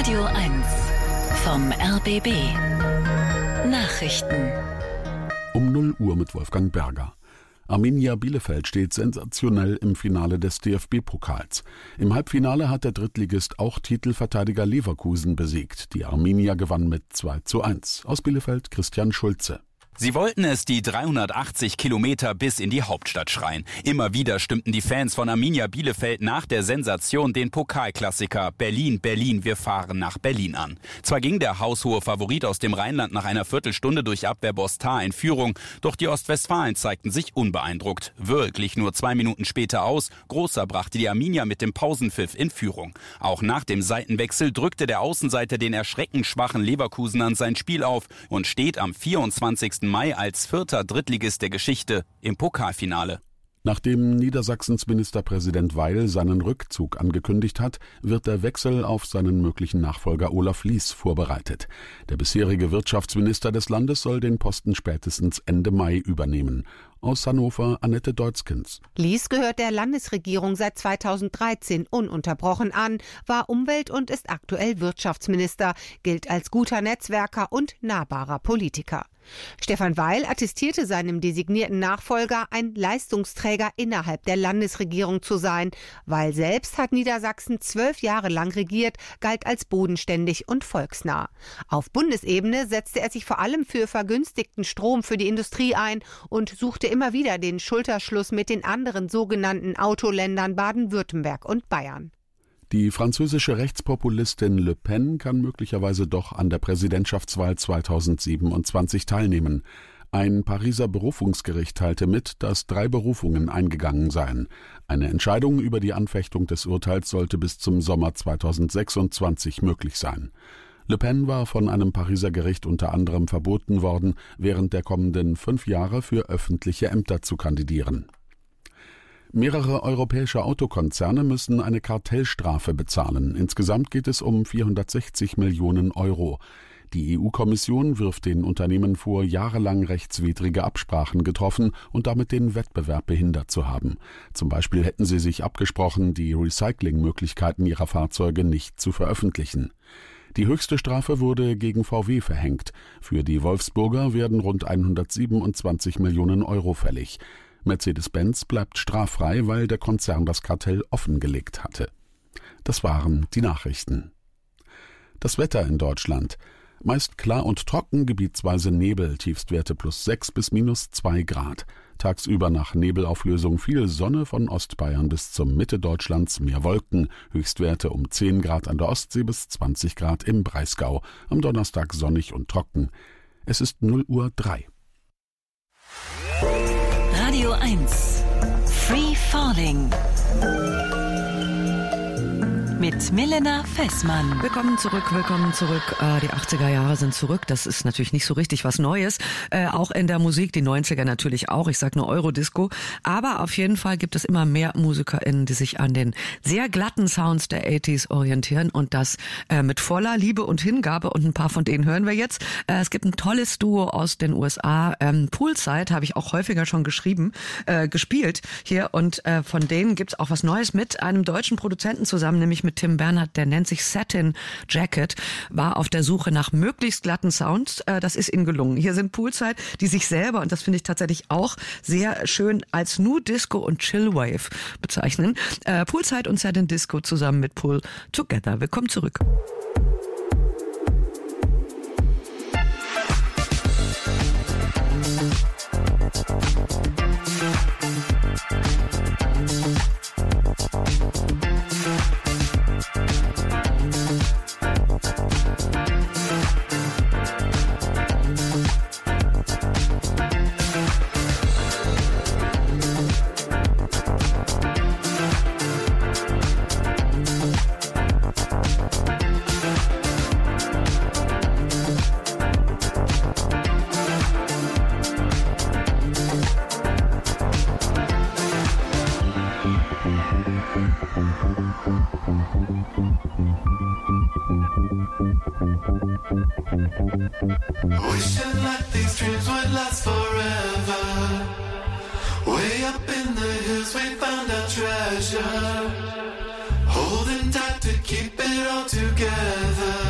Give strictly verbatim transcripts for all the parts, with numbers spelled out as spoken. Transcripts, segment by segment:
Radio eins vom R B B. Nachrichten. Um null Uhr mit Wolfgang Berger. Arminia Bielefeld steht sensationell im Finale des D F B-Pokals. Im Halbfinale hat der Drittligist auch Titelverteidiger Leverkusen besiegt. Die Arminia gewann mit zwei zu eins. Aus Bielefeld Christian Schulze. Sie wollten es die dreihundertachtzig Kilometer bis in die Hauptstadt schreien. Immer wieder stimmten die Fans von Arminia Bielefeld nach der Sensation den Pokalklassiker Berlin, Berlin, wir fahren nach Berlin an. Zwar ging der haushohe Favorit aus dem Rheinland nach einer Viertelstunde durch Abwehrboss Tah in Führung, doch die Ostwestfalen zeigten sich unbeeindruckt. Wöhr glich nur zwei Minuten später aus, Großer brachte die Arminia mit dem Pausenpfiff in Führung. Auch nach dem Seitenwechsel drückte der Außenseiter den erschreckend schwachen Leverkusenern sein Spiel auf und steht am vierundzwanzigsten Mai als vierter Drittligist der Geschichte im Pokalfinale. Nachdem Niedersachsens Ministerpräsident Weil seinen Rückzug angekündigt hat, wird der Wechsel auf seinen möglichen Nachfolger Olaf Lies vorbereitet. Der bisherige Wirtschaftsminister des Landes soll den Posten spätestens Ende Mai übernehmen. Aus Hannover Annette Deutzkens. Lies gehört der Landesregierung seit zweitausenddreizehn ununterbrochen an, war Umwelt- und ist aktuell Wirtschaftsminister, gilt als guter Netzwerker und nahbarer Politiker. Stefan Weil attestierte seinem designierten Nachfolger, ein Leistungsträger innerhalb der Landesregierung zu sein. Weil selbst hat Niedersachsen zwölf Jahre lang regiert, galt als bodenständig und volksnah. Auf Bundesebene setzte er sich vor allem für vergünstigten Strom für die Industrie ein und suchte immer wieder den Schulterschluss mit den anderen sogenannten Autoländern Baden-Württemberg und Bayern. Die französische Rechtspopulistin Le Pen kann möglicherweise doch an der Präsidentschaftswahl zweitausendsiebenundzwanzig teilnehmen. Ein Pariser Berufungsgericht teilte mit, dass drei Berufungen eingegangen seien. Eine Entscheidung über die Anfechtung des Urteils sollte bis zum Sommer zweitausendsechsundzwanzig möglich sein. Le Pen war von einem Pariser Gericht unter anderem verboten worden, während der kommenden fünf Jahre für öffentliche Ämter zu kandidieren. Mehrere europäische Autokonzerne müssen eine Kartellstrafe bezahlen. Insgesamt geht es um vierhundertsechzig Millionen Euro. Die E U-Kommission wirft den Unternehmen vor, jahrelang rechtswidrige Absprachen getroffen und damit den Wettbewerb behindert zu haben. Zum Beispiel hätten sie sich abgesprochen, die Recyclingmöglichkeiten ihrer Fahrzeuge nicht zu veröffentlichen. Die höchste Strafe wurde gegen V W verhängt. Für die Wolfsburger werden rund hundertsiebenundzwanzig Millionen Euro fällig. Mercedes-Benz bleibt straffrei, weil der Konzern das Kartell offengelegt hatte. Das waren die Nachrichten. Das Wetter in Deutschland. Meist klar und trocken, gebietsweise Nebel, Tiefstwerte plus sechs bis minus zwei Grad. Tagsüber nach Nebelauflösung viel Sonne, von Ostbayern bis zur Mitte Deutschlands mehr Wolken. Höchstwerte um zehn Grad an der Ostsee bis zwanzig Grad im Breisgau. Am Donnerstag sonnig und trocken. Es ist null Uhr drei. Radio eins. Free Falling. Mit Milena Fessmann. Willkommen zurück, willkommen zurück. Äh, die achtziger Jahre sind zurück. Das ist natürlich nicht so richtig was Neues. Äh, auch in der Musik, die neunziger natürlich auch. Ich sag nur Eurodisco. Aber auf jeden Fall gibt es immer mehr MusikerInnen, die sich an den sehr glatten Sounds der achtziger orientieren. Und das äh, mit voller Liebe und Hingabe. Und ein paar von denen hören wir jetzt. Äh, es gibt ein tolles Duo aus den U S A. Ähm, Poolside habe ich auch häufiger schon geschrieben, äh, gespielt hier. Und äh, von denen gibt's auch was Neues mit einem deutschen Produzenten zusammen, nämlich mit Tim Bernhard, der nennt sich Satin Jacket, war auf der Suche nach möglichst glatten Sounds. Das ist ihnen gelungen. Hier sind Poolside, die sich selber, und das finde ich tatsächlich auch sehr schön, als Nu Disco und Chillwave bezeichnen. Poolside und Satin Disco zusammen mit Pool Together. Willkommen zurück. Wishing like these dreams would last forever. Way up in the hills we found our treasure. Holding tight to keep it all together.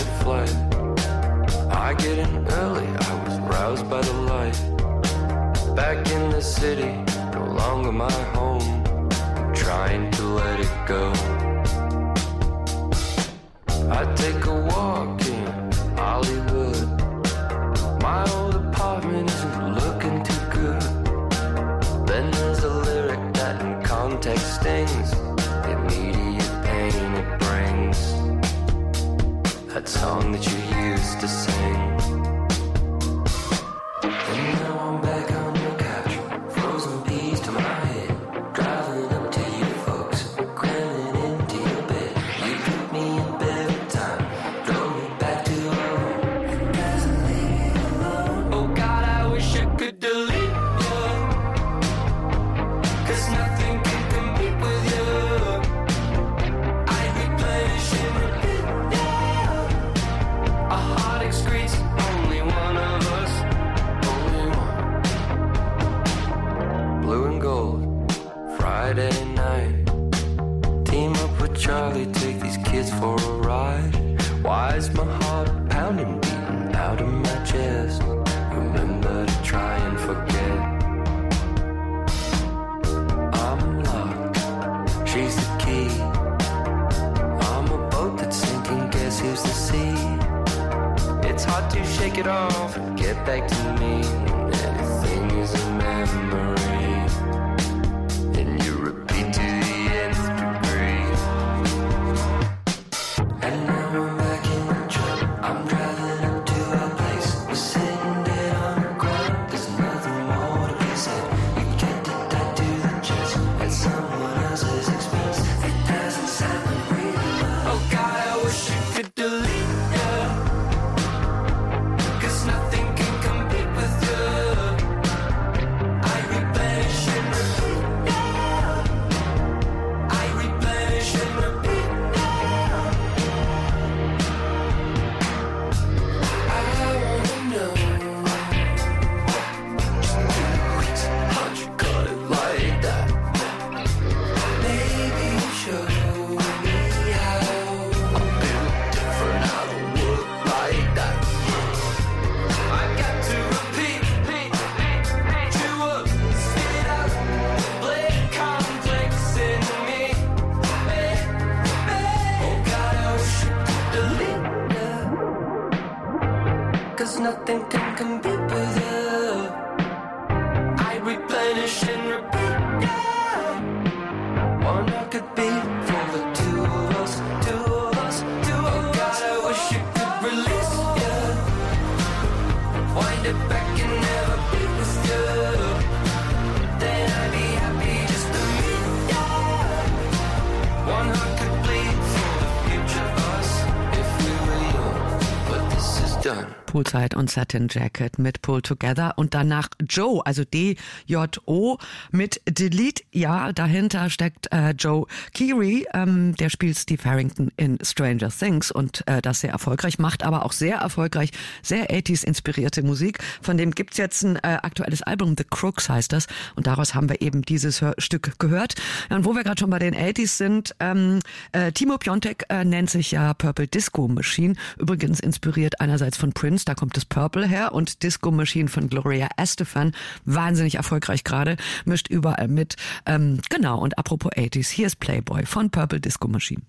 flight. I get in early, I was roused by the light. Back in the city, no longer my home. I'm trying to let it go. I take a walk in Hollywood. My old apartment isn't looking too good. Then there's a lyric that in context stings. The immediate pain it brings. That song that you used to sing. And now I'm back on your couch, frozen peas to my head, driving up to you folks, cramming into your bed. You took me in bed every time, drove me back to home. It doesn't leave me alone. Oh God, I wish I could delete you, 'cause nothing can compete with you. I replenish and repeat, yeah. A heart excretes only one of us, only one. Blue and gold, Friday night. Team up with Charlie, take these kids for a ride. Why is my heart pounding, beating out of my chest? Remember to try and forget. I'm locked, she's the key. I'm a boat that's sinking, guess who's the sea? It's hard to shake it off and get back to me. Everything is a memory, and you repeat to the nth degree. And now I'm back in the truck. I'm driving up to our place. We're sitting dead on the ground. There's nothing more to be said. You get it tied to the chest at someone else's expense. It doesn't sound like real love. Oh God, I wish you could delete you, 'cause nothing can compete with you. I replenish and repeat, yeah. I replenish and repeat, yeah. I wanna know how'd you cut it like that? Maybe show me how. I'm built different, I don't look like that. I got to repeat, repeat, repeat, to up, spit out, play complex in me. Oh God, I wish you could delete you, 'cause nothing can compete with you. I replenish and repeat, yeah. One I could be for the two of us, two of us, two of us. Oh God, I wish you could release you. Wind it back and never be with you. Then I'd be happy just to meet you. One heart could bleed for the future of us if we were young, but this is done. Poolside und Satin Jacket mit Pull Together und danach Joe, also D J O mit Delete. Ja, dahinter steckt äh, Joe Keery, ähm, der spielt Steve Harrington in Stranger Things und äh, das sehr erfolgreich, macht aber auch sehr erfolgreich, sehr achtziger inspirierte Musik. Von dem gibt's jetzt ein äh, aktuelles Album, The Crooks heißt das, und daraus haben wir eben dieses Hör- Stück gehört. Ja, und wo wir gerade schon bei den achtziger sind, ähm, äh, Timo Piontek äh, nennt sich ja Purple Disco Machine, übrigens inspiriert einerseits von Prince, da kommt das Purple her, und Disco Machine von Gloria Estefan, wahnsinnig erfolgreich gerade, mischt überall mit. Ähm, genau, und apropos achtziger, hier ist Playboy von Purple Disco Machine.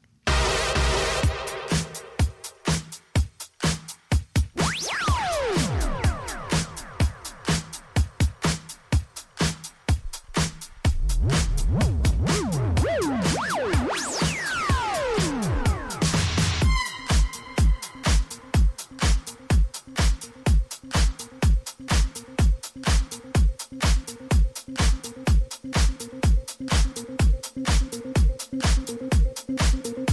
Thank you.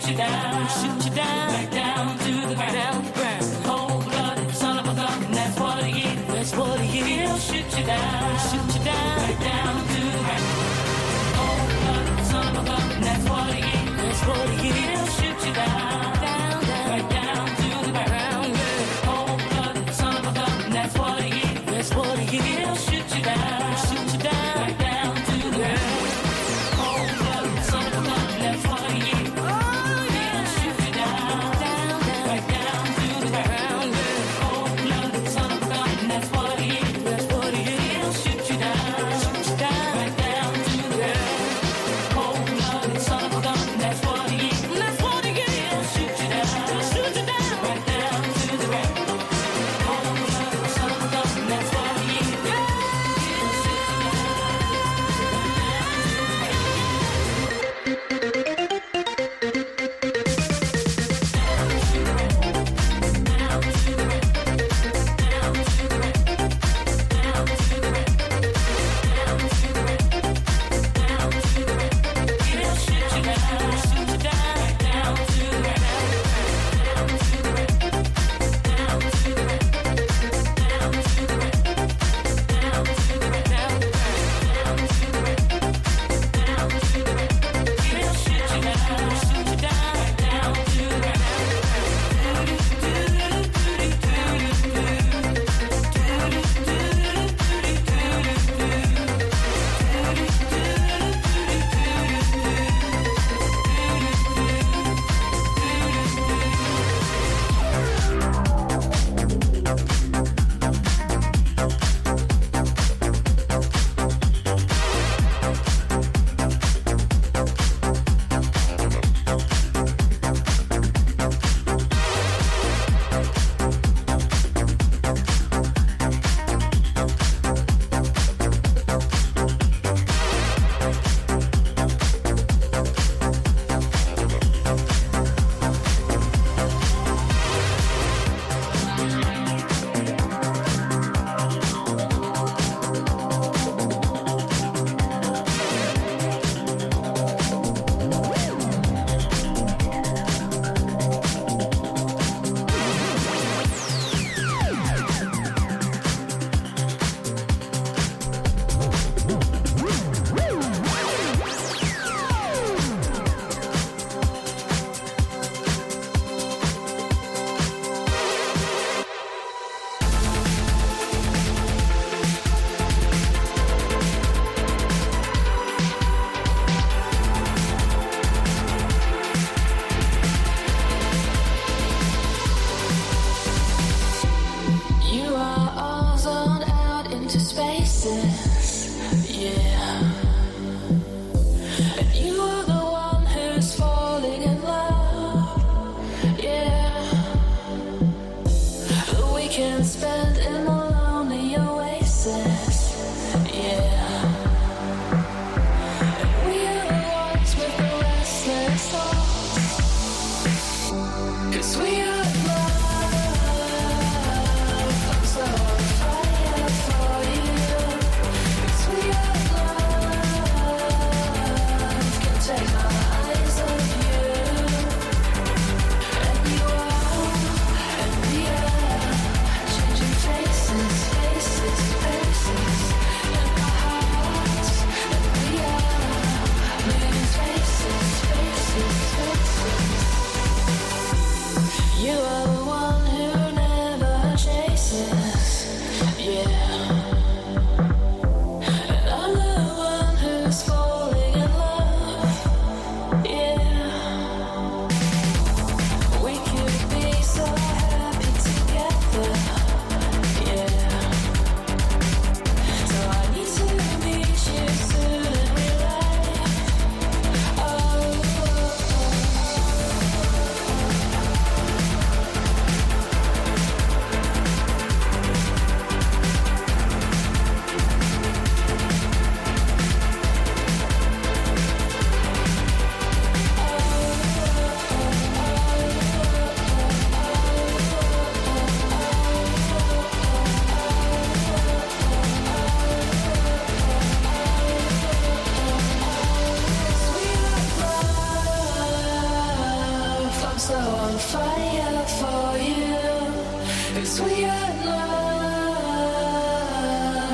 shoot you down, shoot you down, right down to the ground, ground. Cold-blooded son of a gun, that's what he is, that's what he is. He'll shoot you down, shoot you down, right down to the ground. Cold-blooded son of a gun, that's what he is, that's what he is. He'll shoot you down, down, down, right down to the ground. Cold-blooded son of a gun, that's what he is, that's what he is. He'll shoot you down, shoot you down, right down to the ground. Cold-blooded son of a gun, that's what he is. He'll shoot you down, down, down, right down to the ground. Cold-blooded son of a gun, that's what he is, that's what he is. He'll shoot you down, shoot you down, right down to the ground. Cold-blooded son of a gun, that's what he is, that's what he is. He'll shoot you down, shoot you down, right down to the ground. Cold-blooded son of a gun, that's what he is. He'll shoot you down.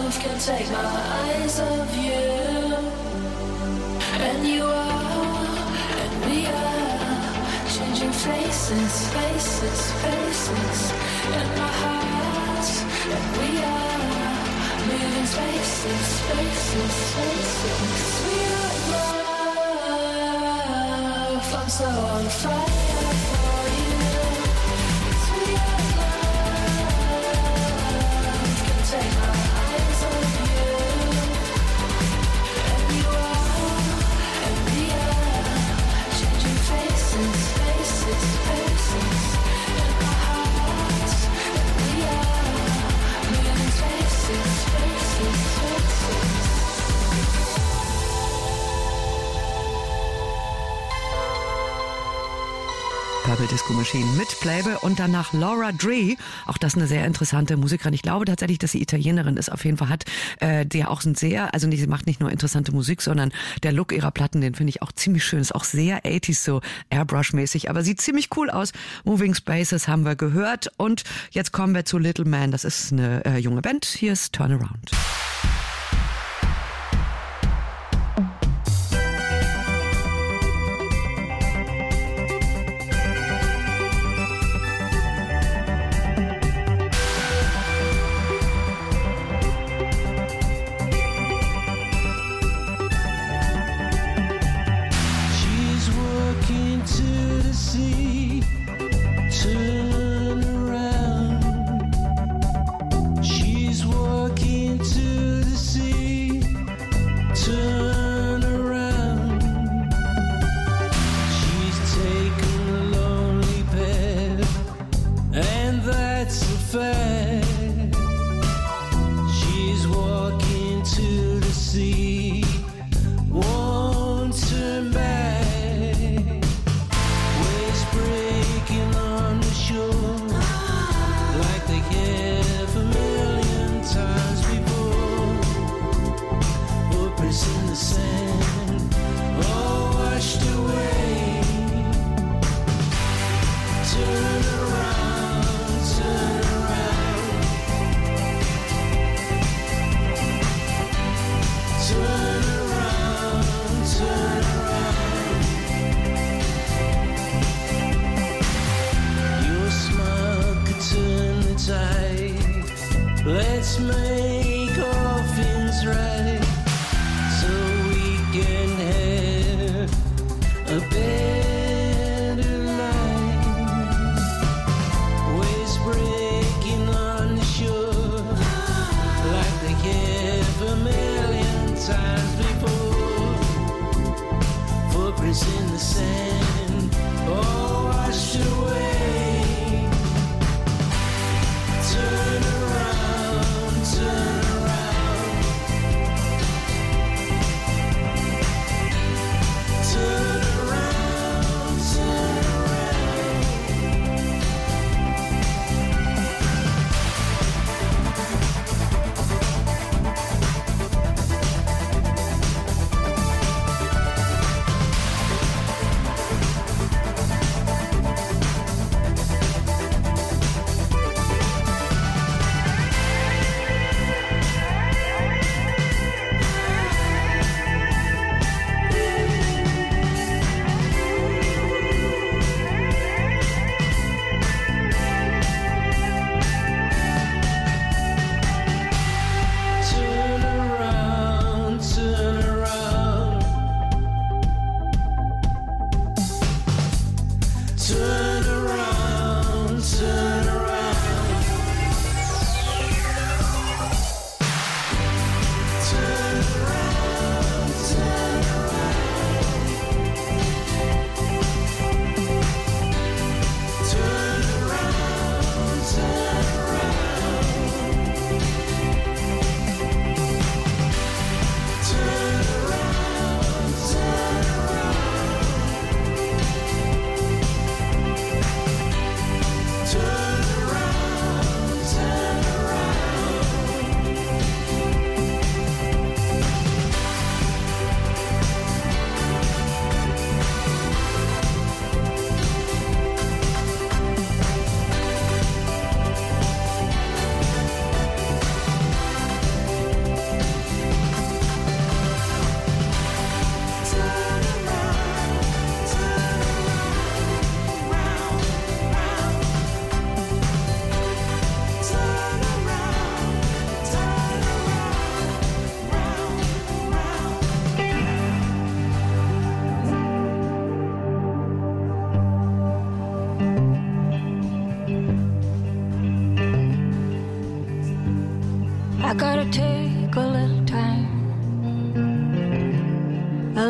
love can take my eyes off you. And you are, and we are changing faces, faces, faces. And my heart, and we are moving spaces, spaces, spaces. We are love. I'm so on fire for you. We are love. Can take my eyes off you. And you are, and we are changing faces, faces, faces. And my heart, and we are moving spaces, spaces, spaces. Purple Disco Machine mit Playboy und danach Laura Dre. Auch das eine sehr interessante Musikerin. Ich glaube tatsächlich, dass sie Italienerin ist. Auf jeden Fall hat äh, der auch ein sehr, also sie macht nicht nur interessante Musik, sondern der Look ihrer Platten, den finde ich auch ziemlich schön. Ist auch sehr achtziger, so Airbrush-mäßig, aber sieht ziemlich cool aus. Moving Spaces haben wir gehört und jetzt kommen wir zu Little Man. Das ist eine äh, junge Band. Hier ist Turnaround.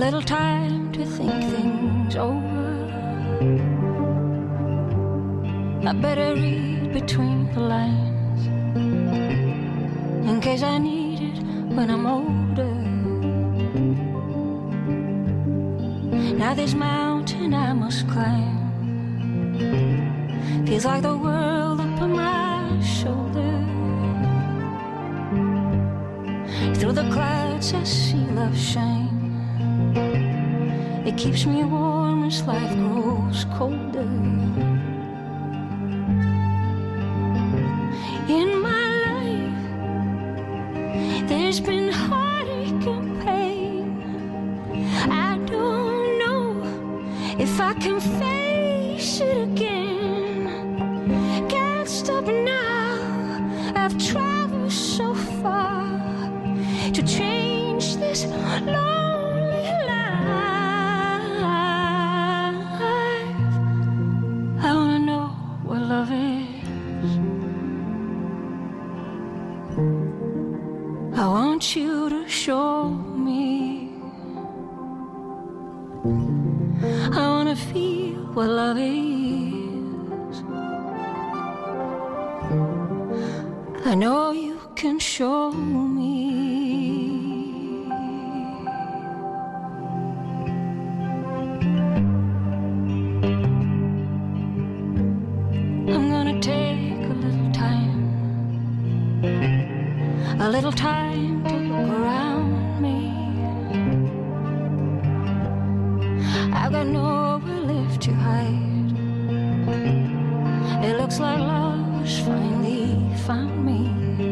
little time to think things over. I better read between the lines in case I need it when I'm older. Now this mountain I must climb feels like the world up on my shoulder. Through the clouds I see love shine. It keeps me warm as life grows colder. In my life there's been heartache and pain. I don't know if I can face it again. Can't stop now, I've traveled so far to change this lonely life. I wanna know what love is. I want you to show me. I wanna feel what love is. I know you can show me. I'm gonna take a little time, a little time to look around me. I've got nowhere left to hide. It looks like love's finally found me.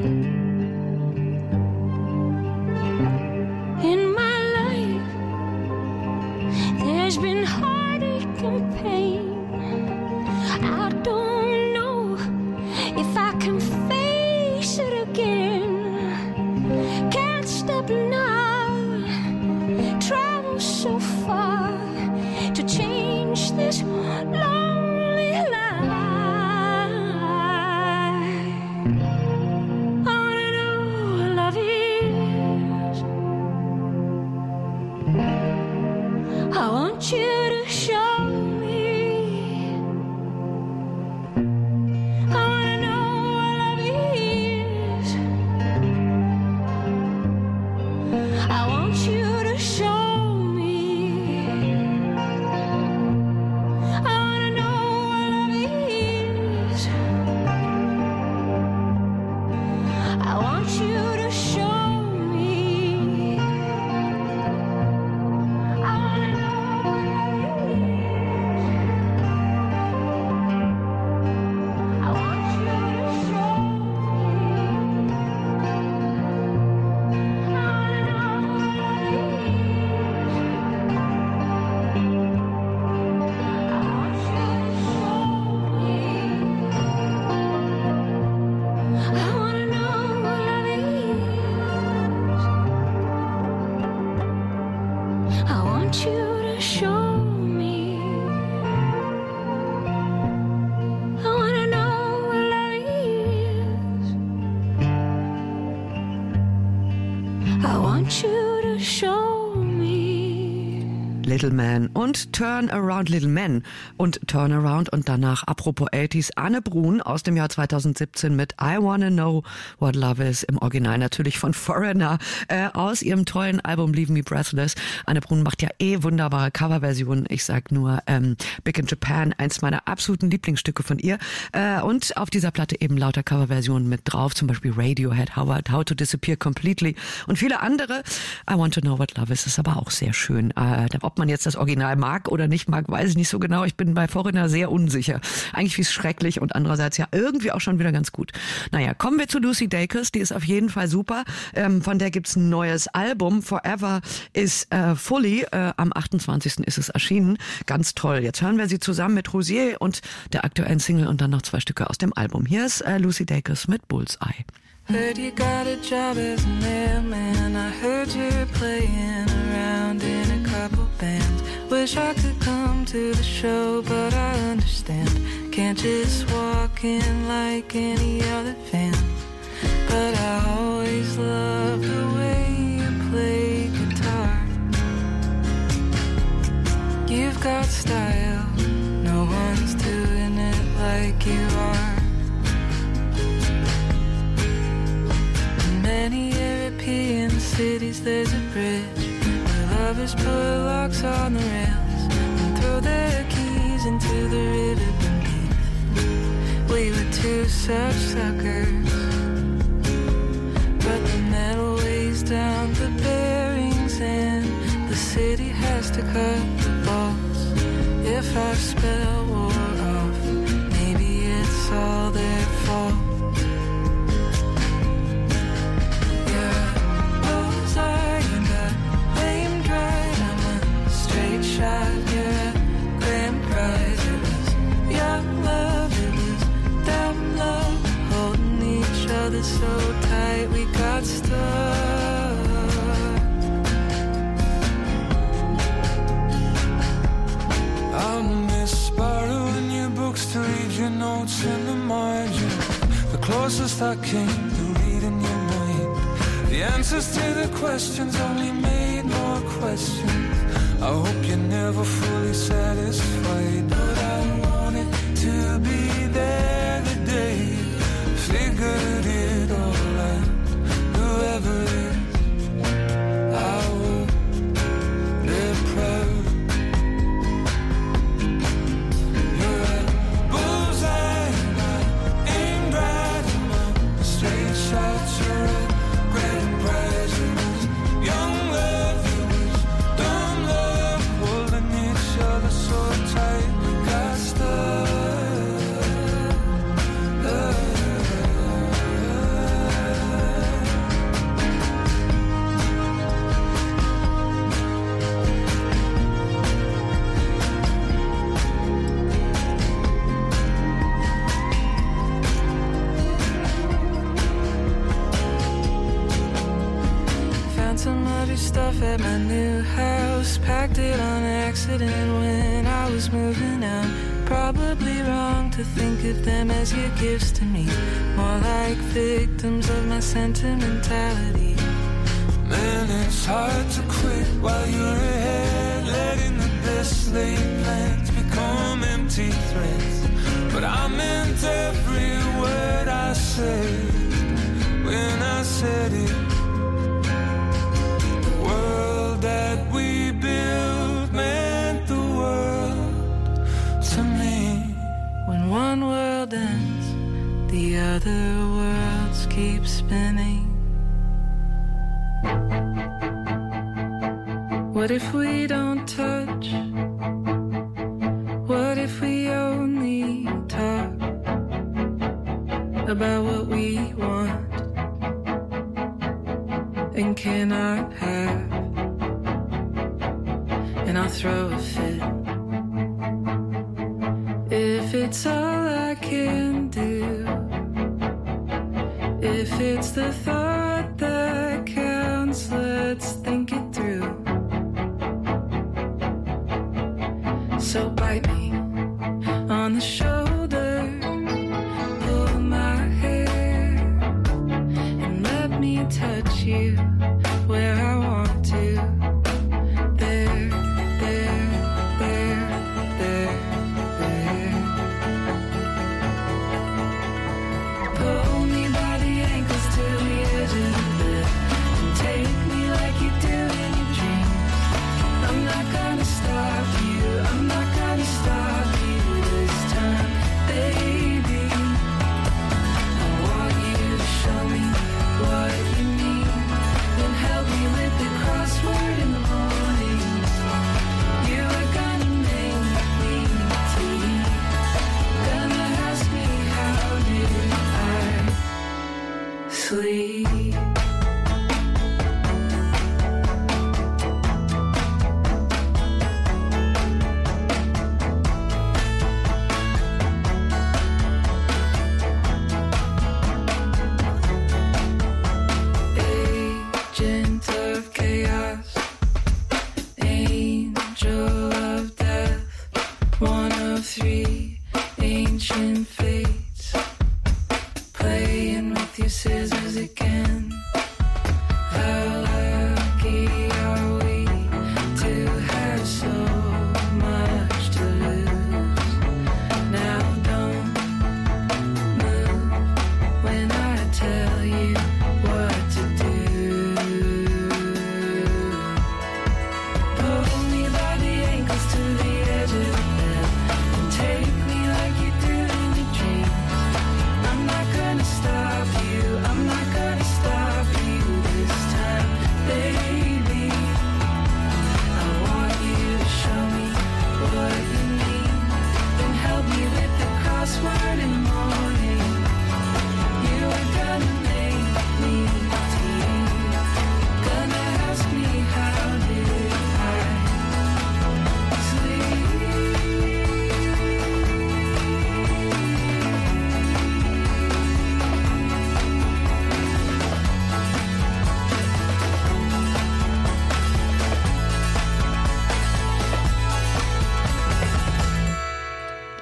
In my life there's been heartache and pain. I don't know if I can face it again. Can't stop now, travel so far to change this lonely life. I wanna know what love is. I want you to show me. I wanna know what love is. I want you to show me. I wanna know what love is. I want you to show me. I wanna know what love is. I want you to show me. I wanna know what love is. I want you to show me. I wanna know what love is. I want you to show me. I wanna know what love is. I want you to show me. Little Man und Turn Around, Little Men und Turn Around und danach, apropos achtziger, Anne Brun aus dem Jahr zweitausendsiebzehn mit I Wanna Know What Love Is, im Original natürlich von Foreigner, äh, aus ihrem tollen Album Leave Me Breathless. Anne Brun macht ja eh wunderbare Coverversionen. Ich sag nur ähm, Big in Japan, eins meiner absoluten Lieblingsstücke von ihr. Äh, und auf dieser Platte eben lauter Coverversionen mit drauf, zum Beispiel Radiohead, Howard, How to Disappear Completely und viele andere. I Want to Know What Love Is ist aber auch sehr schön. Äh, ob man jetzt das Original mag oder nicht mag, weiß ich nicht so genau. Ich bin bei Foreigner sehr unsicher. Eigentlich wie es schrecklich und andererseits ja irgendwie auch schon wieder ganz gut. Naja, kommen wir zu Lucy Dacus. Die ist auf jeden Fall super. Ähm, von der gibt's ein neues Album. Forever is äh, Fully. Äh, am achtundzwanzigsten ist es erschienen. Ganz toll. Jetzt hören wir sie zusammen mit Rosier und der aktuellen Single und dann noch zwei Stücke aus dem Album. Hier ist äh, Lucy Dacus mit Bullseye. Heard you got a job as a mailman. I heard you're playing around in a couple bands. Wish I could come to the show, but I understand. Can't just walk in like any other fan. But I always love the way you play guitar. cities there's a bridge where lovers put locks on the rails and throw their keys into the river beneath. We were two such suckers, but the metal weighs down the bearings and the city has to cut the bolts. If I spell war off, maybe it's all their fault. Shot, you're a grand prize. It was young love, it was dumb love, holding each other so tight we got stuck. I'll miss borrowing your books to read your notes in the margin. The closest I came to reading your mind. The answers to the questions only made more questions. I hope you're never fully satisfied, but I wanted to be there the day you figured it all out. Whoever it is, I hope they're proud. You're a bullseye, and I aim right at my straight shots. You're a grand prize. It was young love. So tight we got stuck. Found some muddy stuff at my new house, packed it on accident when I was moving out. Probably wrong to think of them as your gifts to me, more like victims of my sentimentality. Man, it's hard to quit while you're ahead, letting the best laid plans become empty threats. But I meant every word I said when I said it. The world that we built meant the world to me. When one world ends, the other worlds keep spinning. What if we don't touch? What if we only talk about what we want and cannot have? And I'll throw a fit if it's all I can do. If it's the thought that counts, let's think it through. So bite me on the shoulder, pull my hair, and let me touch you where I want to. There, there, there, there, there. Pull me by the ankles to the edge of the bed and take me like you do in your dreams. I'm not gonna stop you, I'm not gonna stop you this time, baby. I want you to show me what you mean, then help me with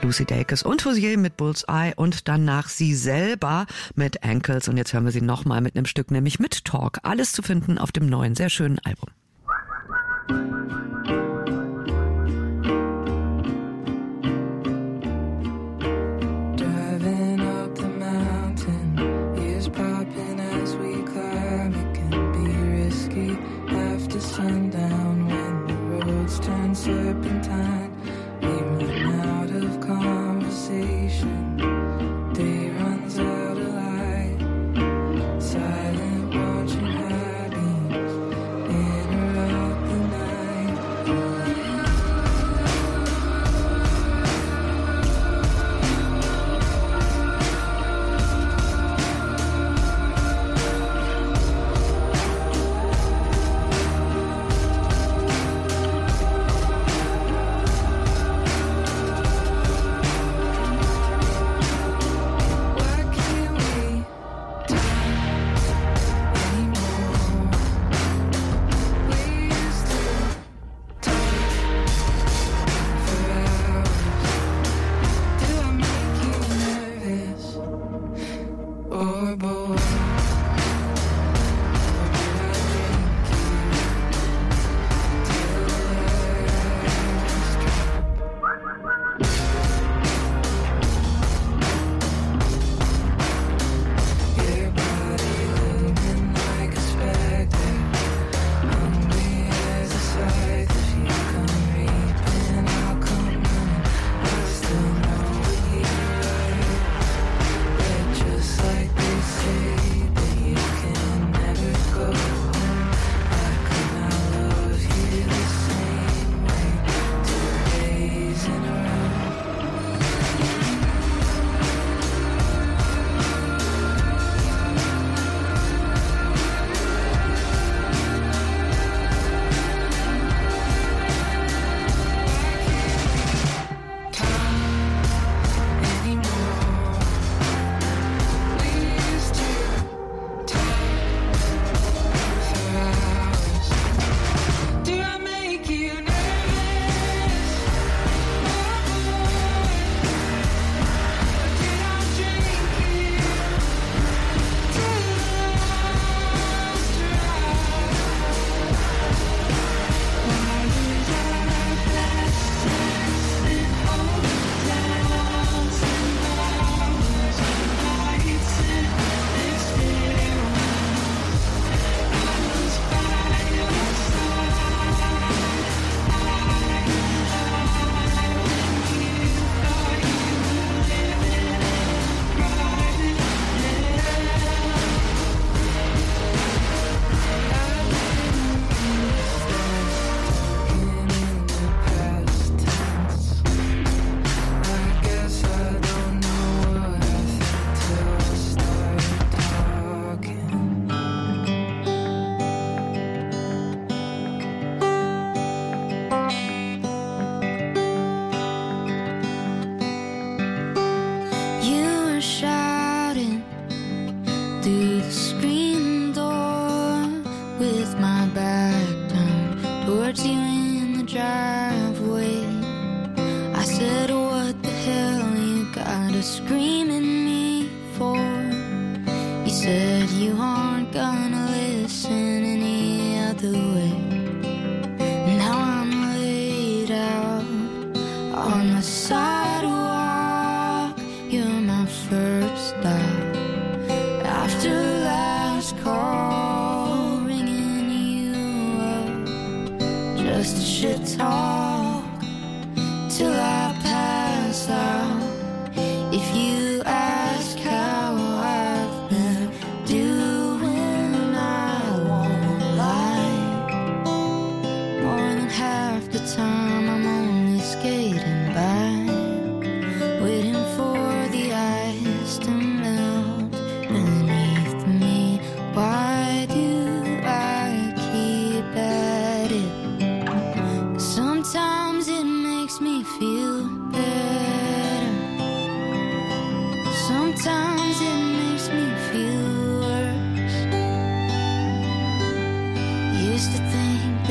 Lucy Dacus und Hozier mit Bullseye und danach sie selber mit Ankles. Und jetzt hören wir sie nochmal mit einem Stück, nämlich mit Talk. Alles zu finden auf dem neuen, sehr schönen Album. Driving up the mountain, ears popping as we climb. It can be risky after sundown when the roads turn serpentine. We run out of conversation, day runs out of light. Silent watching high beams interrupt the night.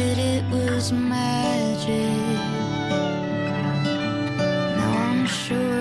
Magic. Now I'm sure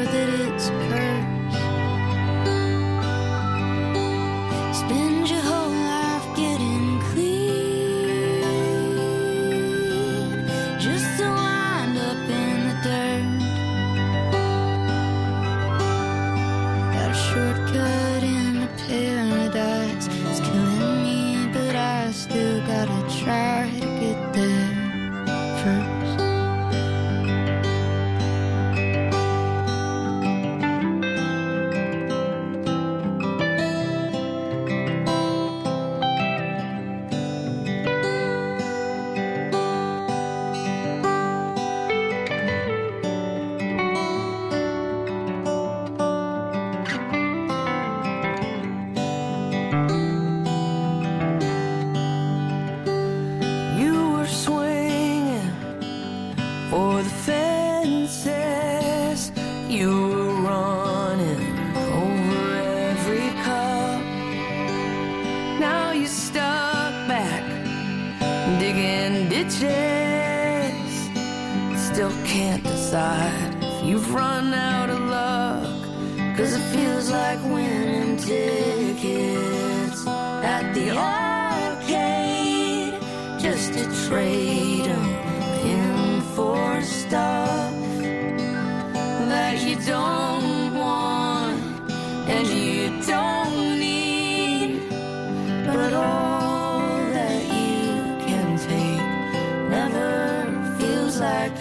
digging ditches. Still can't decide if you've run out of luck, 'cause it feels like winning tickets at the arcade, just to trade 'em in for stuff that you don't want and you don't need, but all that you can take never feels like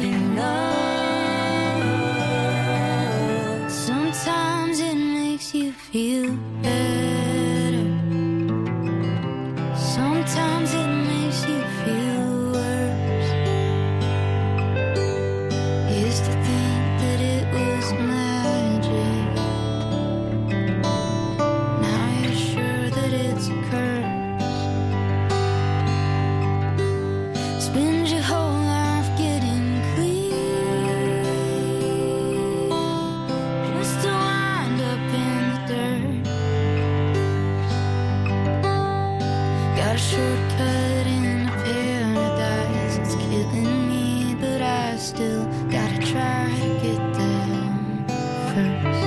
enough. Sometimes it makes you feel better, sometimes it makes you feel worse. Used to think that it was magic, now you're sure that it's a curse. Spend your whole life getting clean, just to wind up in the dirt. Got a shortcut into paradise, it's killing me, but I still gotta try to get there first.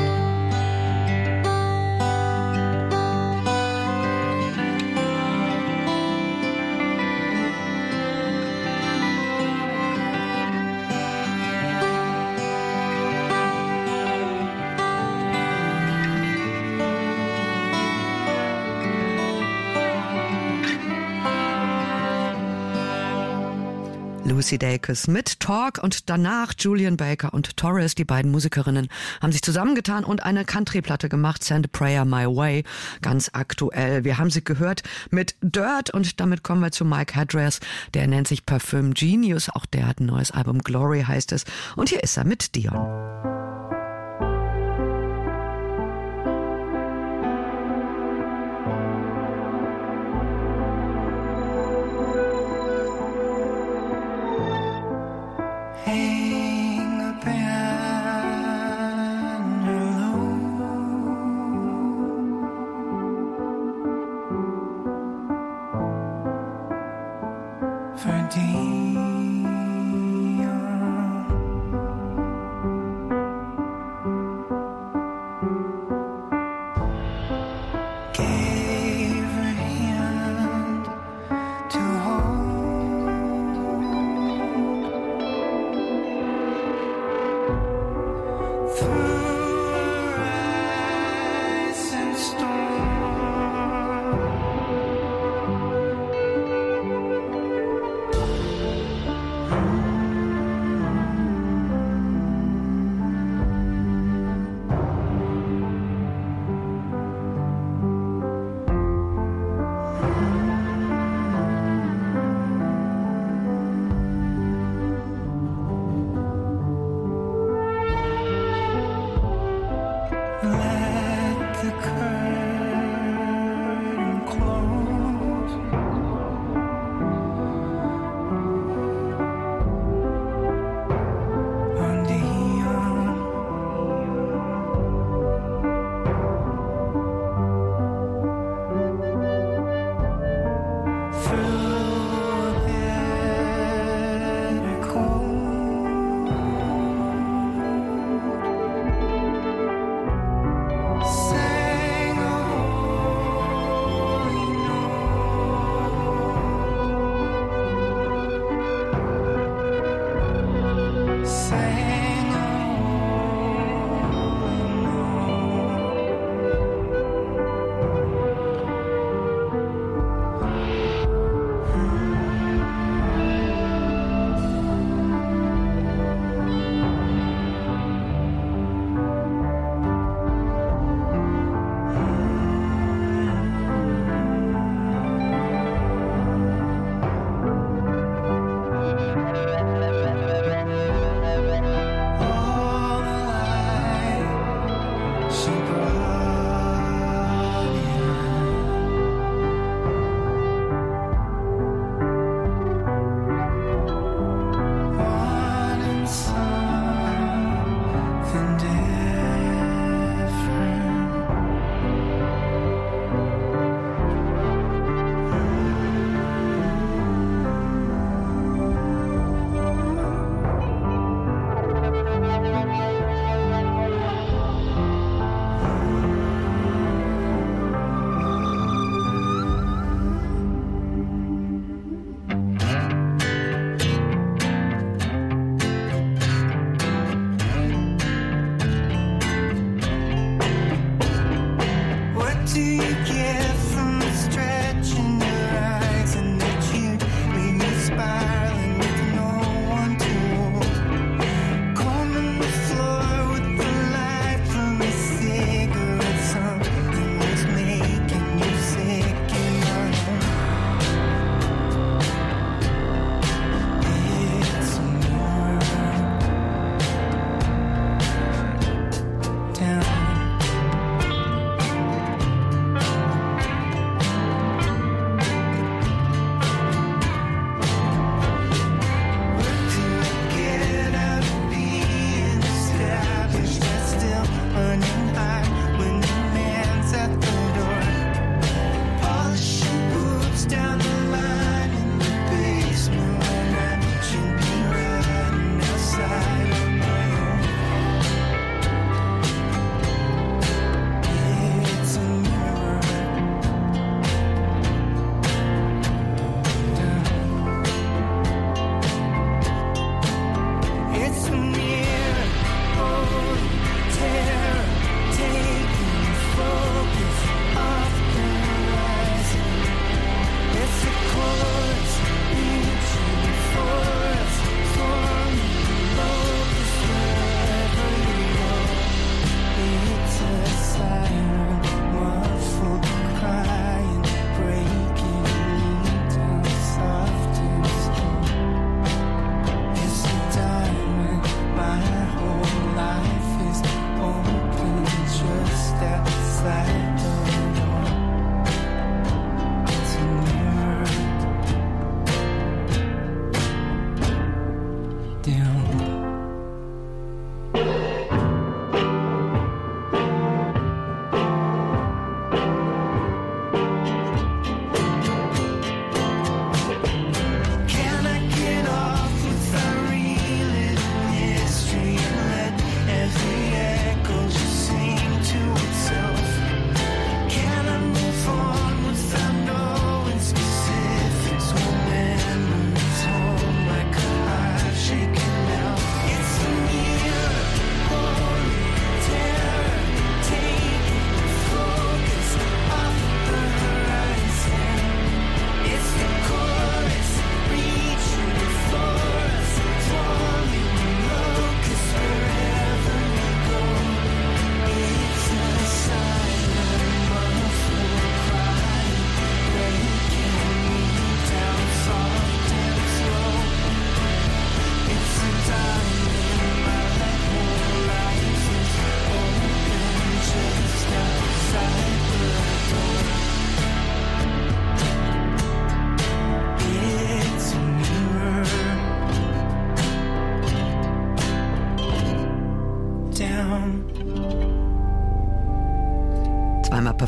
Lucy Dacus mit Talk und danach Julian Baker und Torres, die beiden Musikerinnen, haben sich zusammengetan und eine Country-Platte gemacht, Send a Prayer My Way, ganz aktuell. Wir haben sie gehört mit Dirt und damit kommen wir zu Mike Hadress, der nennt sich Perfume Genius, auch der hat ein neues Album, Glory heißt es, und hier ist er mit Dion. Hang a banner low for Dion. Gave her hand to hold, through ice and storm.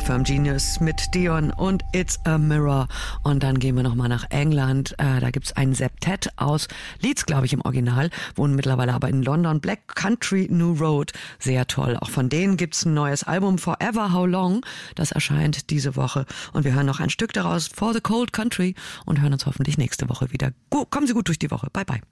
Firm Genius mit Dion und It's a Mirror. Und dann gehen wir nochmal nach England. Äh, da gibt's ein Septett aus Leeds, glaube ich, im Original. Wohnen mittlerweile aber in London. Black Country New Road. Sehr toll. Auch von denen gibt's ein neues Album, Forever How Long. Das erscheint diese Woche. Und wir hören noch ein Stück daraus, For the Cold Country. Und hören uns hoffentlich nächste Woche wieder. Gut, kommen Sie gut durch die Woche. Bye, bye.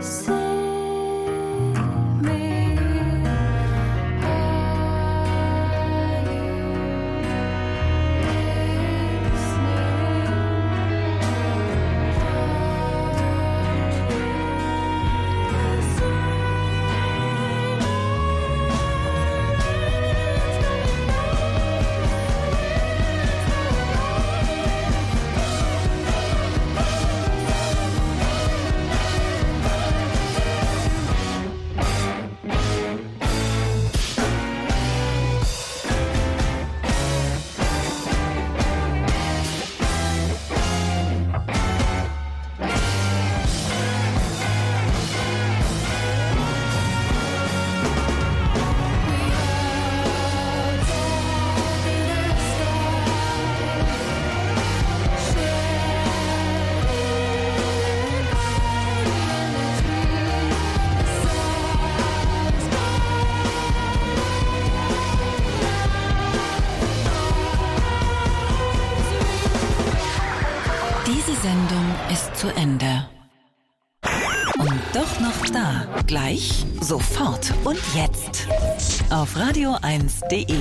Sendung ist zu Ende. Und doch noch da. Gleich, sofort und jetzt. Auf radio eins punkt de.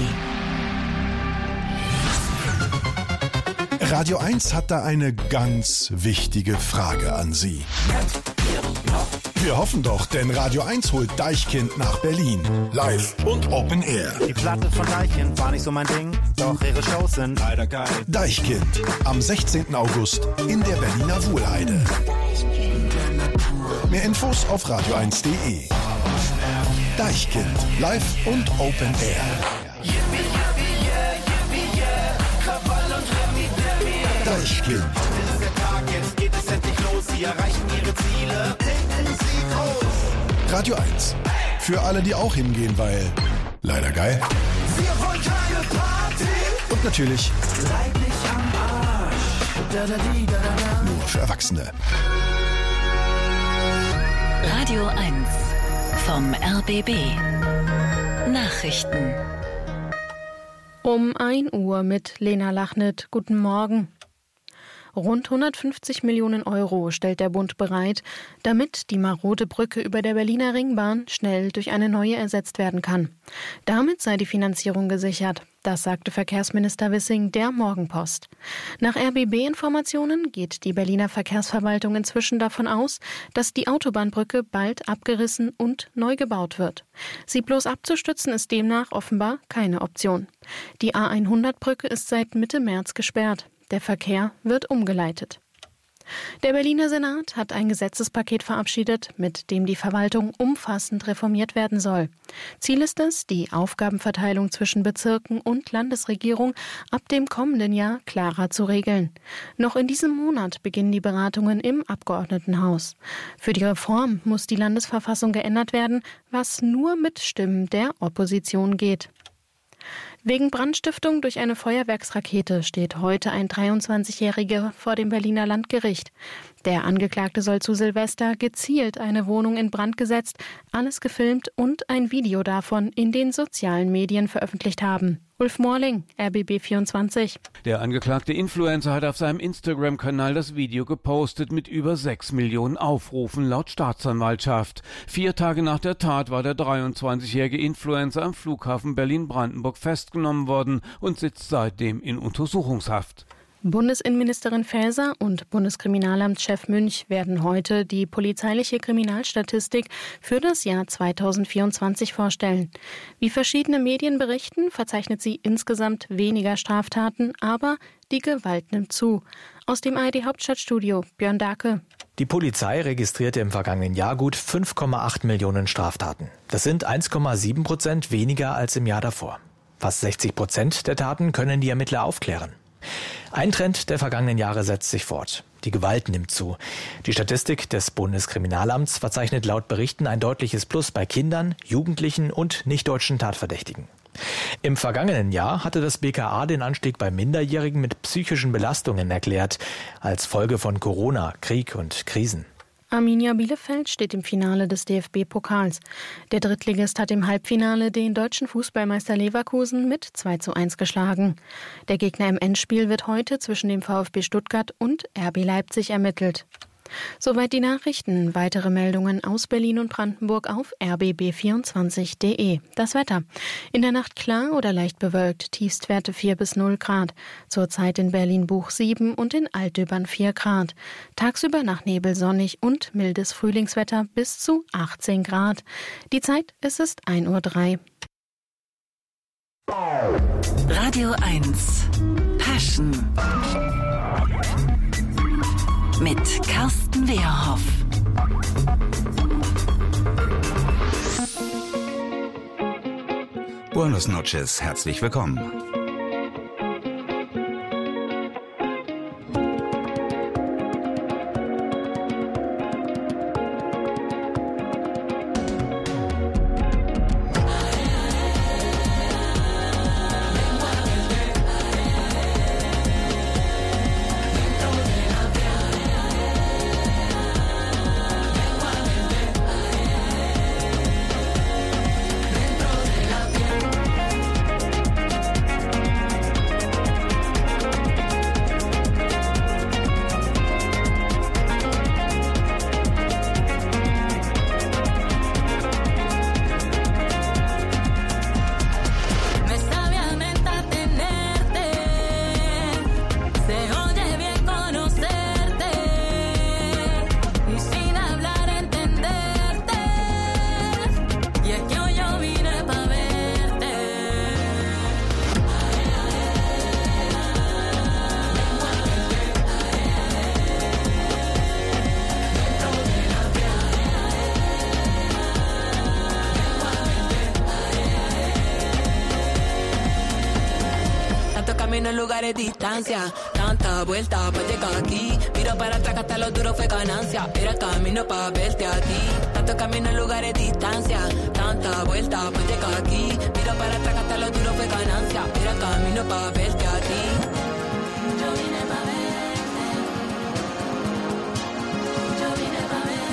Radio eins hat da eine ganz wichtige Frage an Sie. Wir hoffen doch, denn Radio eins holt Deichkind nach Berlin. Live und Open Air. Die Platte von Deichkind war nicht so mein Ding, doch ihre Shows sind leider geil. Deichkind am sechzehnten August in der Berliner Wuhlheide. Mehr Infos auf radio eins punkt de. Deichkind, live und Open Air. Deichkind. Jetzt geht es endlich los, sie erreichen ihre Ziele. Denken Sie groß. Radio eins. Für alle, die auch hingehen, weil leider geil. Wir wollen keine Party. Und natürlich Leiblich am Arsch. Da, da, di, da, da, da. nur für Erwachsene. Radio eins vom R B B. Nachrichten. Um ein Uhr mit Lena Lachnit. Guten Morgen. Rund hundertfünfzig Millionen Euro stellt der Bund bereit, damit die marode Brücke über der Berliner Ringbahn schnell durch eine neue ersetzt werden kann. Damit sei die Finanzierung gesichert. Das sagte Verkehrsminister Wissing der Morgenpost. Nach R B B-Informationen geht die Berliner Verkehrsverwaltung inzwischen davon aus, dass die Autobahnbrücke bald abgerissen und neu gebaut wird. Sie bloß abzustützen ist demnach offenbar keine Option. Die A hundert-Brücke ist seit Mitte März gesperrt. Der Verkehr wird umgeleitet. Der Berliner Senat hat ein Gesetzespaket verabschiedet, mit dem die Verwaltung umfassend reformiert werden soll. Ziel ist es, die Aufgabenverteilung zwischen Bezirken und Landesregierung ab dem kommenden Jahr klarer zu regeln. Noch in diesem Monat beginnen die Beratungen im Abgeordnetenhaus. Für die Reform muss die Landesverfassung geändert werden, was nur mit Stimmen der Opposition geht. Wegen Brandstiftung durch eine Feuerwerksrakete steht heute ein dreiundzwanzigjähriger vor dem Berliner Landgericht. Der Angeklagte soll zu Silvester gezielt eine Wohnung in Brand gesetzt, alles gefilmt und ein Video davon in den sozialen Medien veröffentlicht haben. Ulf Morling, R B B vierundzwanzig. Der angeklagte Influencer hat auf seinem Instagram-Kanal das Video gepostet mit über sechs Millionen Aufrufen laut Staatsanwaltschaft. Vier Tage nach der Tat war der dreiundzwanzigjährige Influencer am Flughafen Berlin-Brandenburg festgenommen worden und sitzt seitdem in Untersuchungshaft. Bundesinnenministerin Faeser und Bundeskriminalamtschef Münch werden heute die polizeiliche Kriminalstatistik für das Jahr zweitausendvierundzwanzig vorstellen. Wie verschiedene Medien berichten, verzeichnet sie insgesamt weniger Straftaten, aber die Gewalt nimmt zu. Aus dem A R D-Hauptstadtstudio, Björn Dake. Die Polizei registrierte im vergangenen Jahr gut fünf Komma acht Millionen Straftaten. Das sind eins Komma sieben Prozent weniger als im Jahr davor. Fast sechzig Prozent der Taten können die Ermittler aufklären. Ein Trend der vergangenen Jahre setzt sich fort. Die Gewalt nimmt zu. Die Statistik des Bundeskriminalamts verzeichnet laut Berichten ein deutliches Plus bei Kindern, Jugendlichen und nichtdeutschen Tatverdächtigen. Im vergangenen Jahr hatte das B K A den Anstieg bei Minderjährigen mit psychischen Belastungen erklärt, als Folge von Corona, Krieg und Krisen. Arminia Bielefeld steht im Finale des D F B-Pokals. Der Drittligist hat im Halbfinale den deutschen Fußballmeister Leverkusen mit zwei zu eins geschlagen. Der Gegner im Endspiel wird heute zwischen dem VfB Stuttgart und R B Leipzig ermittelt. Soweit die Nachrichten. Weitere Meldungen aus Berlin und Brandenburg auf r b b vierundzwanzig punkt d e. Das Wetter. In der Nacht klar oder leicht bewölkt, Tiefstwerte vier bis null Grad. Zurzeit in Berlin-Buch sieben und in Altdöbern vier Grad. Tagsüber nach Nebel sonnig und mildes Frühlingswetter bis zu achtzehn Grad. Die Zeit, es ist ein Uhr drei. Radio eins Passion mit Carsten Wehrhoff. Buenos noches, herzlich willkommen. Lugares distancia, tanta vuelta para llegar aquí. Miro para atrás, hasta lo duro fue ganancia. Era camino para verte a ti. Tanto camino en lugares distancia, tanta vuelta para llegar aquí. Miro para atrás, hasta lo duro fue ganancia. Era camino para verte a ti. Yo vine para verte. Yo vine para verte.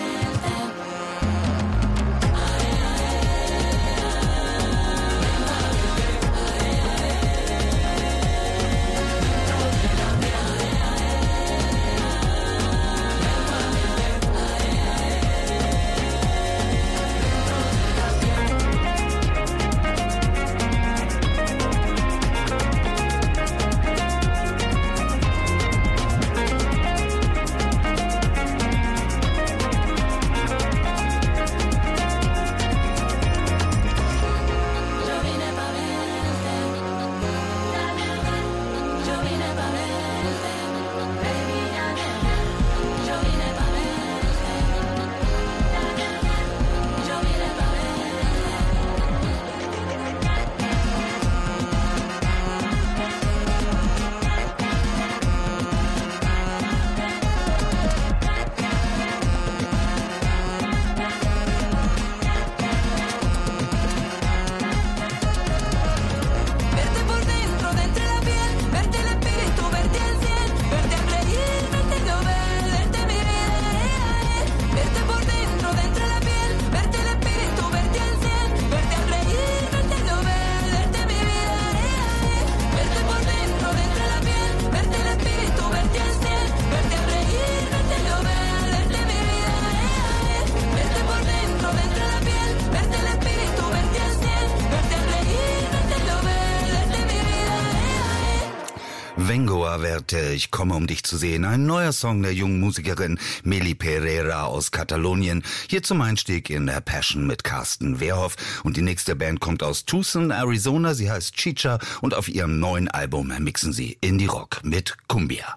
Vengoa Verte, ich komme, um dich zu sehen. Ein neuer Song der jungen Musikerin Meli Pereira aus Katalonien. Hier zum Einstieg in der Passion mit Carsten Wehrhoff. Und die nächste Band kommt aus Tucson, Arizona. Sie heißt Chicha und auf ihrem neuen Album mixen sie Indie-Rock mit Cumbia.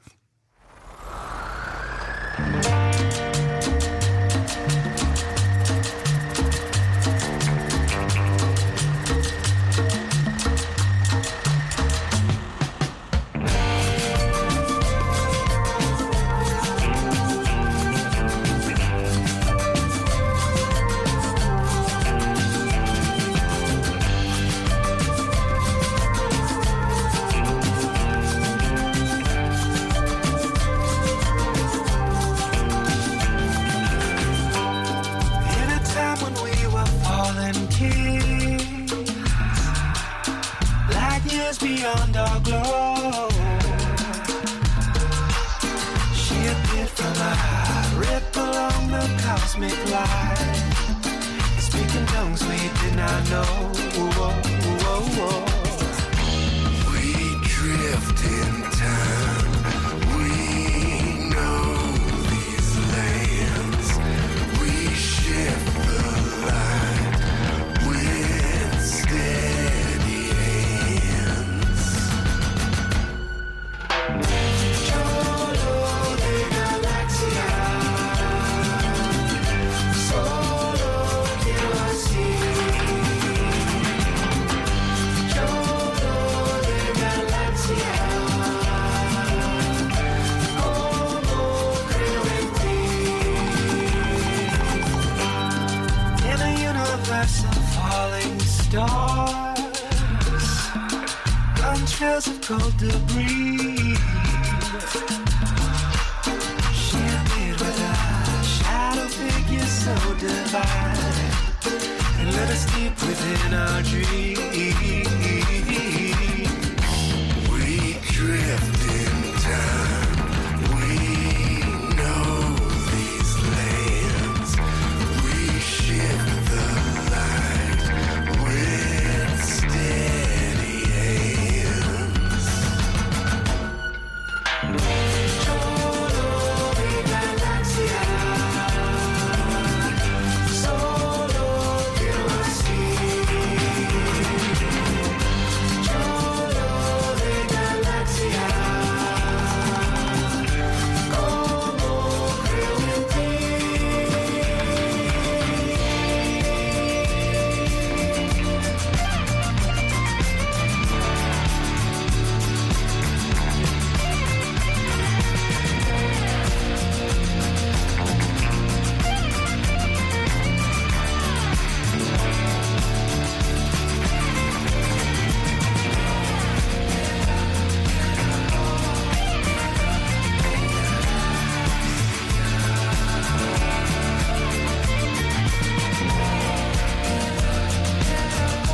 Beyond our glow, she appeared from a high rip along the cosmic line, speaking tongues we did not know. Whoa, whoa, whoa. We drift in time. We know these lands. We shift the light with steady hands. Cholo de galaxia, solo quiero así. Cholo de galaxia, como creo en ti. In a universe of falling stars, contrails of cold debris, shielded with a shadow figure so divine, and let us deep within our dreams.